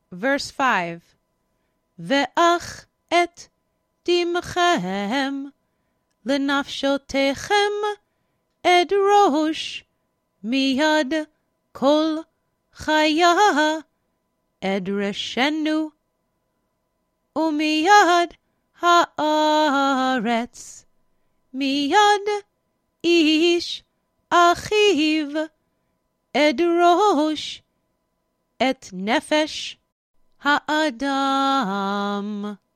Verse 5. Ve'ach et dimchem lenafshotechem edrosh miyad kol chaya edreshenu umiyad haaretz miyad ish achiv edrosh et nefesh ha'adam.